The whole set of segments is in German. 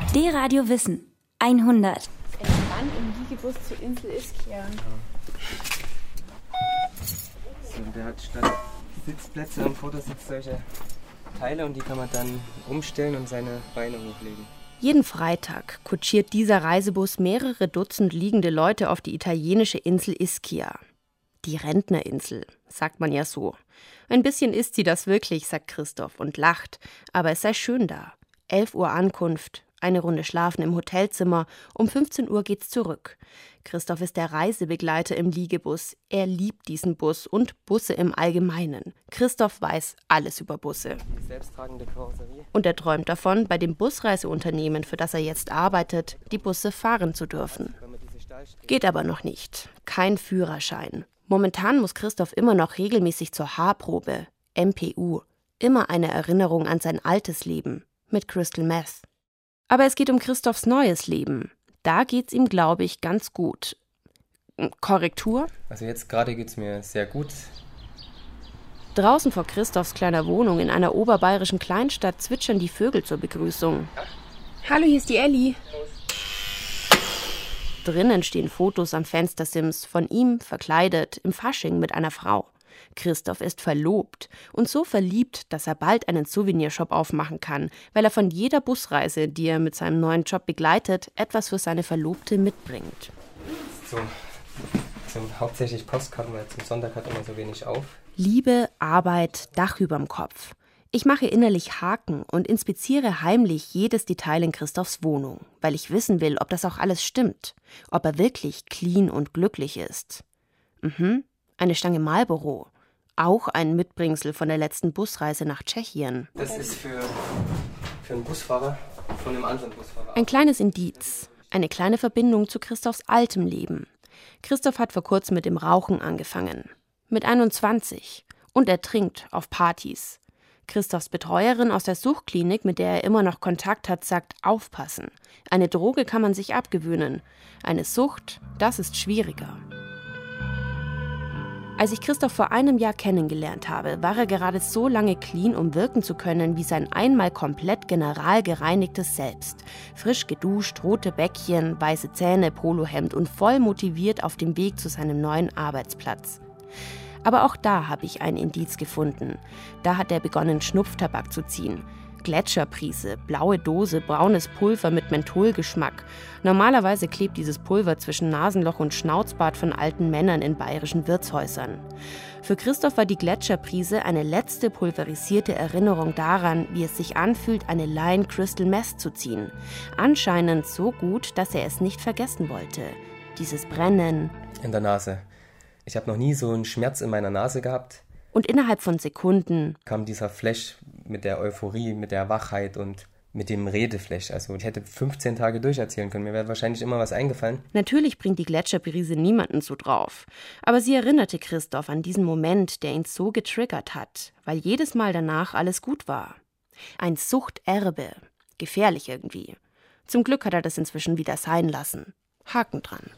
D-Radio Wissen 100. Entspannt im Liegebus zur Insel Ischia. So, der hat statt Sitzplätze am Vordersitz solche Teile und die kann man dann umstellen und seine Beine hochlegen. Jeden Freitag kutschiert dieser Reisebus mehrere Dutzend liegende Leute auf die italienische Insel Ischia. Die Rentnerinsel, sagt man ja so. Ein bisschen ist sie das wirklich, sagt Christoph und lacht, aber es sei schön da. 11 Uhr Ankunft, eine Runde schlafen im Hotelzimmer, um 15 Uhr geht's zurück. Christoph ist der Reisebegleiter im Liegebus. Er liebt diesen Bus und Busse im Allgemeinen. Christoph weiß alles über Busse. Die selbsttragende Karosserie. Und er träumt davon, bei dem Busreiseunternehmen, für das er jetzt arbeitet, die Busse fahren zu dürfen. Geht aber noch nicht. Kein Führerschein. Momentan muss Christoph immer noch regelmäßig zur Haarprobe, MPU. Immer eine Erinnerung an sein altes Leben mit Crystal Meth. Aber es geht um Christophs neues Leben. Da geht's ihm, glaube ich, ganz gut. Korrektur? Also jetzt gerade geht's mir sehr gut. Draußen vor Christophs kleiner Wohnung in einer oberbayerischen Kleinstadt zwitschern die Vögel zur Begrüßung. Hallo, hier ist die Elli. Drinnen stehen Fotos am Fenstersims von ihm, verkleidet, im Fasching mit einer Frau. Christoph ist verlobt und so verliebt, dass er bald einen Souvenirshop aufmachen kann, weil er von jeder Busreise, die er mit seinem neuen Job begleitet, etwas für seine Verlobte mitbringt. Zum hauptsächlich Postkarten, weil zum Sonntag hat immer so wenig auf. Liebe, Arbeit, Dach überm Kopf. Ich mache innerlich Haken und inspiziere heimlich jedes Detail in Christophs Wohnung, weil ich wissen will, ob das auch alles stimmt, ob er wirklich clean und glücklich ist. Eine Stange Marlboro, auch ein Mitbringsel von der letzten Busreise nach Tschechien. Das ist für einen Busfahrer von einem anderen Busfahrer. Ein kleines Indiz, eine kleine Verbindung zu Christophs altem Leben. Christoph hat vor kurzem mit dem Rauchen angefangen, mit 21, und er trinkt auf Partys. Christophs Betreuerin aus der Suchtklinik, mit der er immer noch Kontakt hat, sagt, aufpassen. Eine Droge kann man sich abgewöhnen. Eine Sucht, das ist schwieriger. Als ich Christoph vor einem Jahr kennengelernt habe, war er gerade so lange clean, um wirken zu können wie sein einmal komplett generalgereinigtes Selbst. Frisch geduscht, rote Bäckchen, weiße Zähne, Polohemd und voll motiviert auf dem Weg zu seinem neuen Arbeitsplatz. Aber auch da habe ich ein Indiz gefunden. Da hat er begonnen, Schnupftabak zu ziehen. Gletscherprise, blaue Dose, braunes Pulver mit Mentholgeschmack. Normalerweise klebt dieses Pulver zwischen Nasenloch und Schnauzbart von alten Männern in bayerischen Wirtshäusern. Für Christoph war die Gletscherprise eine letzte pulverisierte Erinnerung daran, wie es sich anfühlt, eine Line Crystal Meth zu ziehen. Anscheinend so gut, dass er es nicht vergessen wollte. Dieses Brennen In der Nase. Ich habe noch nie so einen Schmerz in meiner Nase gehabt. Und innerhalb von Sekunden kam dieser Flash mit der Euphorie, mit der Wachheit und mit dem Redeflash. Also ich hätte 15 Tage durcherzählen können. Mir wäre wahrscheinlich immer was eingefallen. Natürlich bringt die Gletscherprise niemanden so drauf. Aber sie erinnerte Christoph an diesen Moment, der ihn so getriggert hat, weil jedes Mal danach alles gut war. Ein Suchterbe. Gefährlich irgendwie. Zum Glück hat er das inzwischen wieder sein lassen. Haken dran.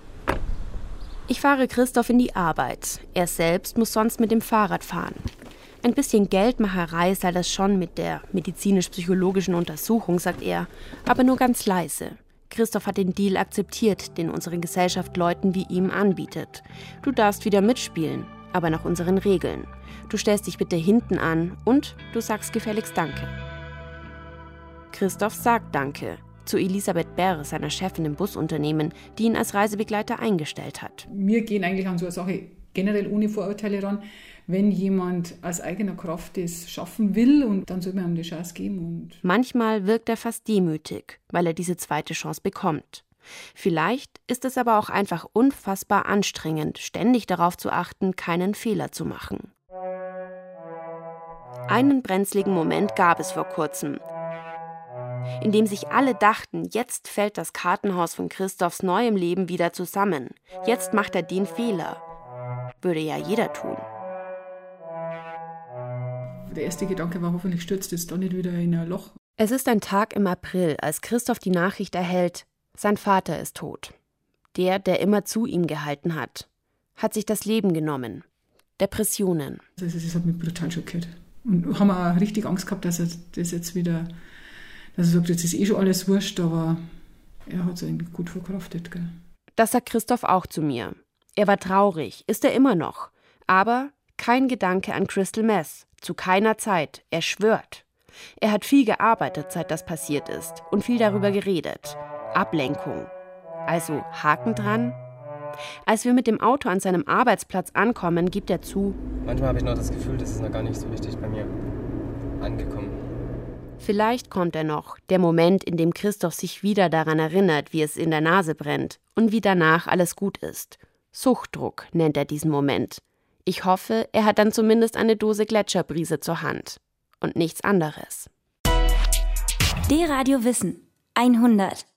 Ich fahre Christoph in die Arbeit. Er selbst muss sonst mit dem Fahrrad fahren. Ein bisschen Geldmacherei sei das schon mit der medizinisch-psychologischen Untersuchung, sagt er, aber nur ganz leise. Christoph hat den Deal akzeptiert, den unsere Gesellschaft Leuten wie ihm anbietet. Du darfst wieder mitspielen, aber nach unseren Regeln. Du stellst dich bitte hinten an und du sagst gefälligst Danke. Christoph sagt Danke. Zu Elisabeth Berr, seiner Chefin im Busunternehmen, die ihn als Reisebegleiter eingestellt hat. Wir gehen eigentlich an so eine Sache generell ohne Vorurteile ran. Wenn jemand aus eigener Kraft das schaffen will, und dann soll man ihm die Chance geben. Und manchmal wirkt er fast demütig, weil er diese zweite Chance bekommt. Vielleicht ist es aber auch einfach unfassbar anstrengend, ständig darauf zu achten, keinen Fehler zu machen. Einen brenzligen Moment gab es vor kurzem, in dem sich alle dachten, jetzt fällt das Kartenhaus von Christophs neuem Leben wieder zusammen. Jetzt macht er den Fehler. Würde ja jeder tun. Der erste Gedanke war, hoffentlich stürzt es da nicht wieder in ein Loch. Es ist ein Tag im April, als Christoph die Nachricht erhält, sein Vater ist tot. Der immer zu ihm gehalten hat sich das Leben genommen. Depressionen. Das hat mich brutal schockiert. Und haben auch richtig Angst gehabt, dass Also er sagt, jetzt ist schon alles wurscht, aber er hat es eigentlich gut verkraftet. Gell? Das sagt Christoph auch zu mir. Er war traurig, ist er immer noch. Aber kein Gedanke an Crystal Meth, zu keiner Zeit, er schwört. Er hat viel gearbeitet, seit das passiert ist und viel darüber geredet. Ablenkung. Also Haken dran. Als wir mit dem Auto an seinem Arbeitsplatz ankommen, gibt er zu: Manchmal habe ich noch das Gefühl, das ist noch gar nicht so richtig bei mir angekommen. Vielleicht kommt er noch, der Moment, in dem Christoph sich wieder daran erinnert, wie es in der Nase brennt und wie danach alles gut ist. Suchtdruck nennt er diesen Moment. Ich hoffe, er hat dann zumindest eine Dose Gletscherbrise zur Hand. Und nichts anderes. D-Radio Wissen 100.